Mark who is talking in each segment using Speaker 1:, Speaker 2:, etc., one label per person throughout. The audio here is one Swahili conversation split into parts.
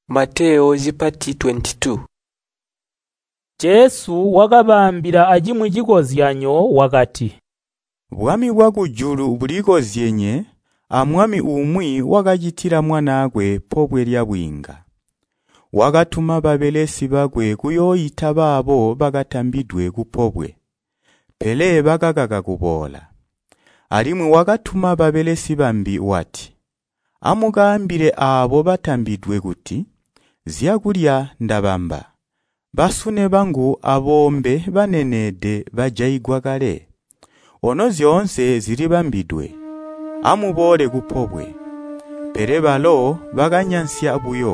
Speaker 1: Mateo zipati 22.
Speaker 2: Yesu wakabambira ajimu chikozyanyo wakati,
Speaker 3: Bwami bwa kujulu bulikozyenye amwami umwi wakachitira mwanakwe pobwe lya bwinga. Wakatuma babelesi bakwe kuyoyita babo bakatambidwe kupobwe. Pele bakakaka kubola. Alimwe wakatuma babelesi bambi wati, amugambire abo batambidwe kuti, ziyakulya ndabamba. Basune bangu abombe banenede bajayigwa kale. Ono zyonse ziri bambidwe. Amubole kupobwe. Pere balo bakanyansya buyo.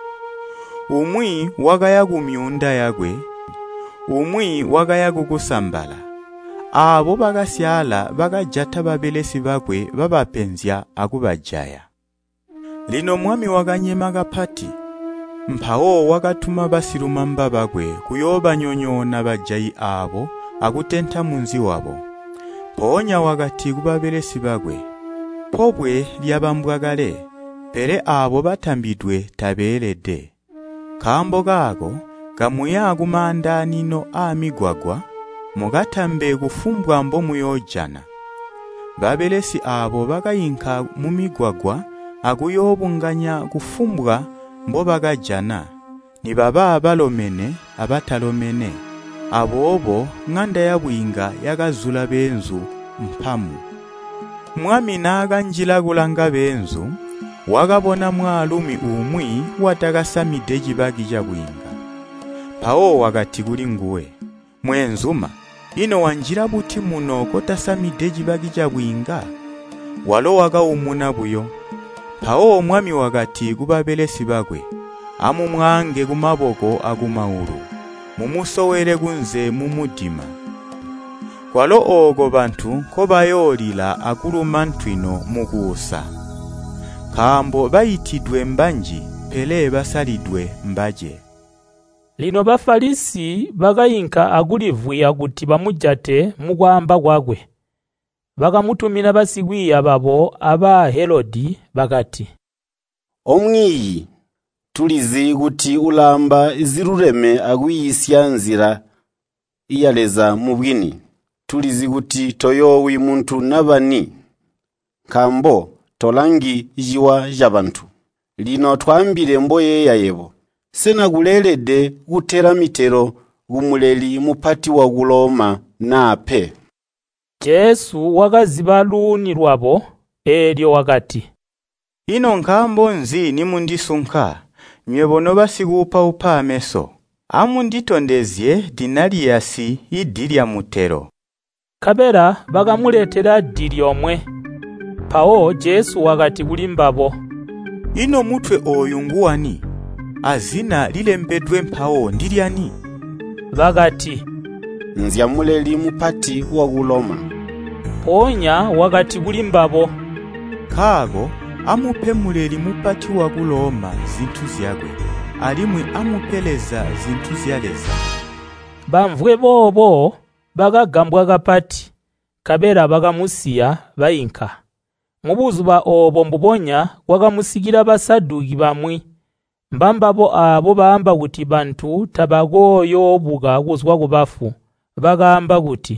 Speaker 3: Umwi wakaya kumyunda yagwe. Umwi wakaya kukusambala. Abo bakasyala bakajata babelesi bakwe babapenzya akubajaya. Lino mwami wakanyema kapati. Mpawo wakatuma basirumamba bakwe kuyobanyonyona bajayi abo akutenta munzi wabo. Ponya wakati kubabelesi bakwe. Pobwe lyabambwagale, pere abo batambidwe tabelede. Kambo kako, kamuya kumanda nino amigwagwa, mugatambe kufumbwa mbo muyojana. Babelesi abo bakayinka mumigwagwa, akuyobunganya kufumbwa mbo bakajana. Ni baba balomene, abatalomene. Abobo nganda ya bwinga yakazula benzu mpamu. Mwami nakanjila kulanga benzu, wakabona mwalumi umwi watakasamide chibaki cha bwinga. Pawo wakati kuli nguwe, mwenzuma, ino wanjira buti muno kotasamide chibaki cha bwinga. Walo wakaumuna buyo. Pawo mwami wakati kubabelesi bakwe, amumwange kumaboko akumaulu, mumusowere kunze mumutima. Kwalo ogo bantu kobayolila akuluma ntwino mukusa. Kambo bayitidwe mbanji pele basalidwe mbaje.
Speaker 2: Lino bafalisi bakayinka akulivwiya kuti bamujate mukwamba kwakwe. Bakamutumira basigwiya babo aba Herodi bakati,
Speaker 4: Omwiyi tulizi kuti ulamba zirureme akuyisya nzira iyaleza mubwini. Tulizi kuti toyowi muntu nabani. Kambo tolangi jiwa jabantu. Lino twambire mboye ya yebo. Sena kulelede kutera mitero gumuleli mupati wa kuloma na ape.
Speaker 2: Yesu wakaziba luni lwabo elyo wakati,
Speaker 3: Ino nkambo nzi nimundisunka, nyebono basikupa upa ameso. Amunditondezye dinariyasi idilya mutero.
Speaker 2: Kabera bakamuletera dili omwe. Pawo Yesu wakati kulimbabo,
Speaker 3: Ino mutwe oyu nguwani, azina lilembedwe mpawo ndilyani.
Speaker 2: bakati,
Speaker 4: Nzyamuleli mupati wa kuloma.
Speaker 2: Ponya wakati kulimbabo,
Speaker 3: Kago amupemuleli mupati wa kuloma zinthu zyakwe, alimwe amupeleza zinthu zyaleza.
Speaker 2: bamvwe bobo bakagambwa kapati. Kabera bakamusiya bayinka. Mubuzuba obo mbuponya wakamusikira basaduki bamwi. Mbambabo abo baamba kuti bantu tabagoyo buga kuzwa kubafu. Bagamba kuti,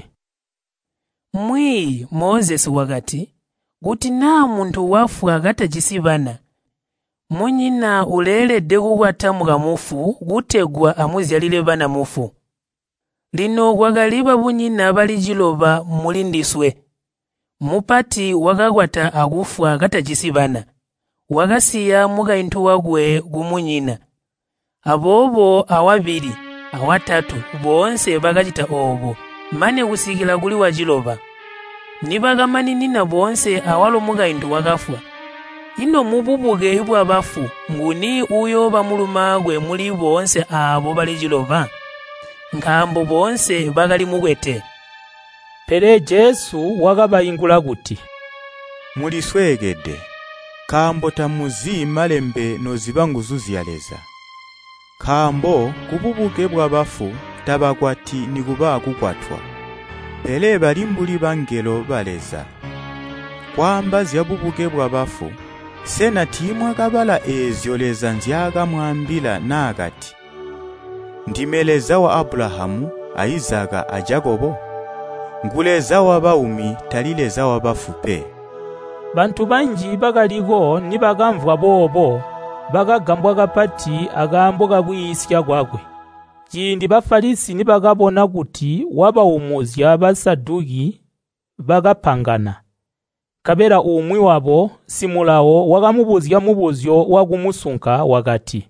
Speaker 5: Mwi Moses wakati, kuti na muntu wafu akatachisibana. Munyina ulelede kukwata mukamufu kutegwa amuzyalire bana mufu. Lino kwakaliba bunyina bali chiloba mulindiswe. Mupati wakakwata akufu akatachisibana. Wakasiya mukaintu wakwe kumunyina. Abobo awabiri, awatatu, bonse bakachita obo. Mane kusikila kuli wachiloba. Nibakamani nina bonse awalo mukaintu wakafwa. Ino mububuke ibwa bafu, nguni uyo bamulumagwe muli bonse abo bali chiloba. Nkambo bonse bakali mukwete.
Speaker 2: pere Yesu wakabayingula kuti,
Speaker 3: Muliswegede, kambo tamuzi malembe nozibanguzu zyaleza. Kambo kububuke bwa bafu tabakwati nikuba kukwatwa. Pele balimbuli bangelo baleza. Kwamba zyabubuke bwa bafu, sena timwa kabala ezyo leza nzyaga mwambila nakati ndimeleza wa Abrahamu, Aizaka, a Jakobo nguleza wa baumi talileza wa bafupe.
Speaker 2: Bantu banji bakaliko ni bakamvwa bobo bakagambwa kapati agambo kabuyisya kwakwe. Chindi Bafarisi ni bakabona kuti wabaumuzya Abasaduki bakapangana. Kabera umwi wabo simulawo wakamubuzya mubuzyo wakumusunka wakati,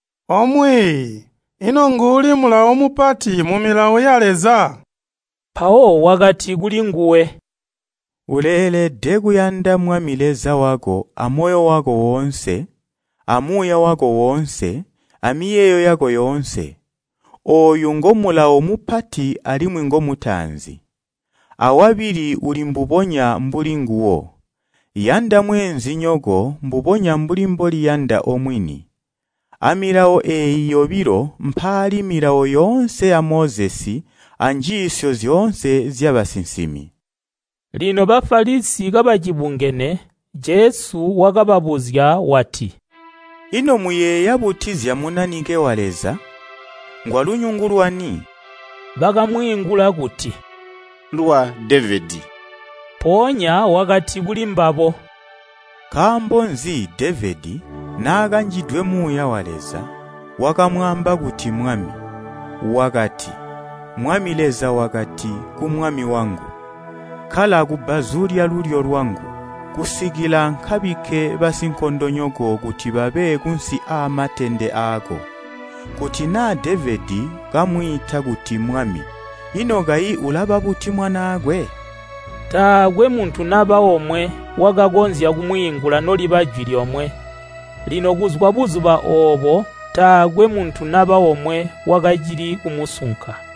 Speaker 6: omwi ino nguli mulawo mupati mu milawo yaleza.
Speaker 2: Pawo wakati kuli nguwe.
Speaker 3: Uleledde kuyanda mwamileza wako amoyo wako wonse, amuya wako wonse, amiyeyo yako yonse. Oyu ngomulawo mupati alimwe ngomutanzi. Awabiri uli mbubonya mbuli nguwo. Yanda mwenzi nyogo mbubonya mbuli mboli yanda omwini. Amirawo eyo biro mpali mirawo yonse ya Mozesi anjisyo zyonse zyabasinsimi.
Speaker 2: Lino Bafarisi kabajibungene, Jesu wakababuzya wati,
Speaker 3: ino muyeya butizya munanike waleza ngwalunyungulwani.
Speaker 2: Bakamwingula kuti,
Speaker 4: lwa Davidi.
Speaker 2: Ponya wakati kuli mbabo.
Speaker 3: Kambo nzi Davidi naganjidwe muya waleza wakamwamba kuti mwami. Wakati mwamileza wakati kumwami wangu, kala kubazulya lulyo lwangu kusigila nkabike basinkondonyogo kuti babe kunsi amatende ako. Kuti na Davidi kamwita kuti mwami, ino gayi ulaba buti mwanagwe.
Speaker 2: Tagwe muntu naba omwe wakagonzya kumuyingula noli bajwiri omwe. Lino kuzwa buzuba obo tagwe muntu naba omwe wakajiri kumusunka.